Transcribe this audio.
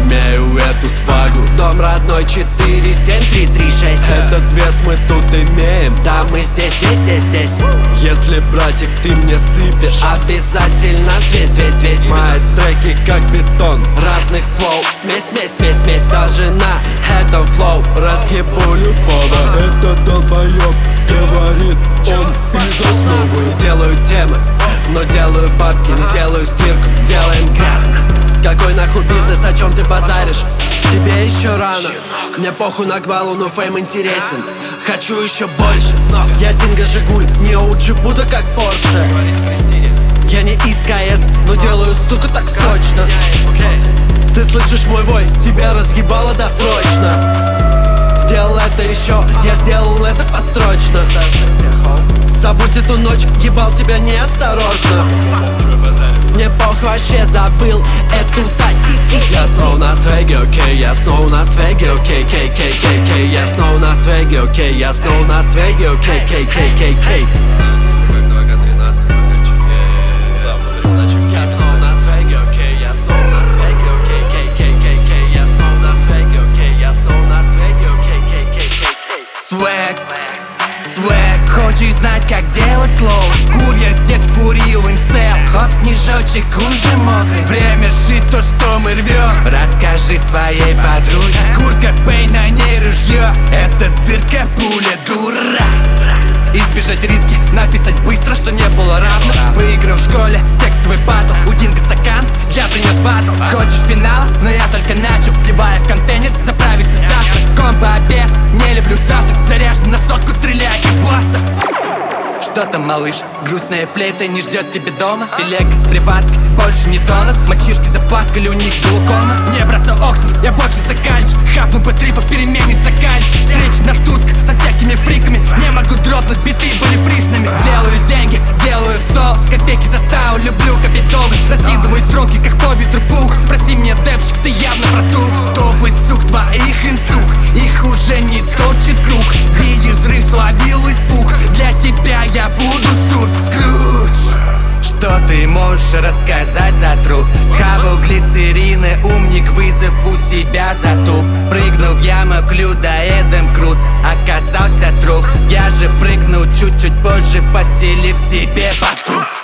имею эту свагу. Дом родной 47336. Этот вес мы тут имеем. Да, мы здесь. Если, братик, ты мне сыпешь, обязательно весь. мои треки как бетон, Разных флоу, смесь. Даже на этом флоу разъебу любого. Это долбоёб, говорит он из основы. Делаю темы, но делаю бабки. Не делаю стирку, делаем грязно. Какой нахуй бизнес, о чем ты базаришь? Тебе еще рано. Мне похуй на гвалу, но фейм интересен. Хочу еще больше. Я Динго Жигуль, не OG буду как Порше. Я не из КС, но делаю, сука, так срочно. Ты слышишь мой вой, тебя разъебало досрочно. Сделал это еще, я сделал это построчно. Забудь эту ночь, ебал тебя неосторожно. Мне похуй, вообще забыл эту тати. Я снова на свеге, окей, я снова на свеге, окей, кей. Я снова на свеге, окей, я снова на свеге, окей, кей. Я снова на свеге, окей, я снова на свеге, окей, кей. Я снова на свеге, окей, я снова на свеге, окей, кей. Свэг, хочешь знать, как делать клоун? Курьер здесь курил инсел. Хоп, снежочек уже мокрый. Время шить то, что мы рвем. Расскажи своей подруге. Куртка Бэй, на ней ружье. Это дырка, пуля, дура. Избежать риски, написать быстро, что не было равных. Выиграл в школе текстовый батл. У Динго стакан, я принес батл. Хочешь финал? Но я только начал. Сливая в контейнер, заправиться завтра. Комбо обед, не люблю завтрак. Заряжен на сотку, стреляй как босса. Что там, малыш? Грустная флейта не ждет тебя дома. Телега с приваткой больше не тонут. Мальчишки заплакали, у них глукома. Не бросал Оксфорд, я больше за калиш. Хапну Б3 по перемене закалиш. Встречи на Туск со всякими фриками. Не могу дропнуть, биты были фришными. Делаю деньги, делаю в сол. Копейки заставил, люблю капитолы. Раскидываю строки, как по ветру пух. Проси меня, депчик, ты явно протух. Тобы, сук, твоих инсух. Их уже не точит круг. Видишь, взрыв словил испух. Для тебя я буду сурт Скрудж. Что ты можешь рассказать за труп? Схавал глицерины, умник, вызов у себя затуп. Прыгнул в яму к людоедам, крут. Оказался труп. Я же прыгнул чуть-чуть позже, постелив себе батут.